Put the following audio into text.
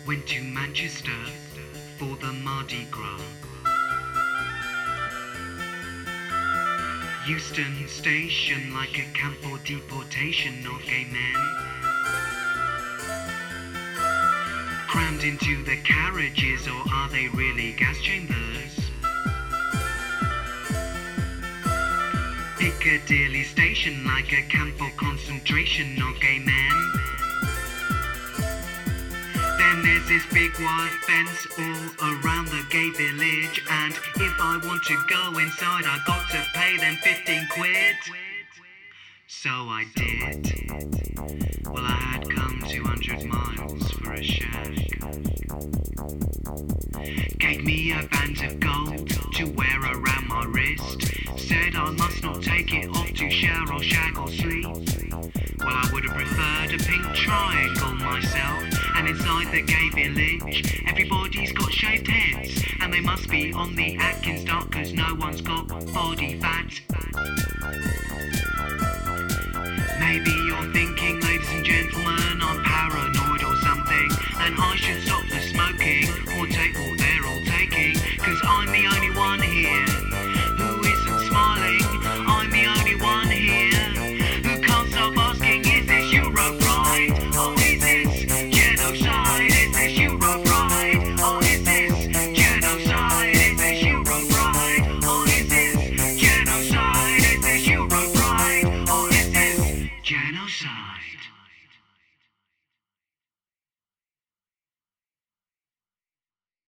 Went to Manchester for the Mardi Gras. Euston Station like a camp for deportation of gay men. Crammed into the carriages, or are they really gas chambers? Piccadilly Station like a camp for concentration of gay men. Then there's this big white fence all around the gay village, and if I want to go inside I got to pay them 15 quid. So I did. Well, I had come 200 miles for a shack. Gave me a band of gold to wear around my wrist. Said I must not take it off to shower or shag or sleep. Well, I would have preferred a pink triangle myself. And inside the gay village, everybody's got shaved heads, and they must be on the Atkins diet, 'cause no one's got body fat. Maybe you're thinking, ladies and gentlemen, I'm paranoid or something, and I should stop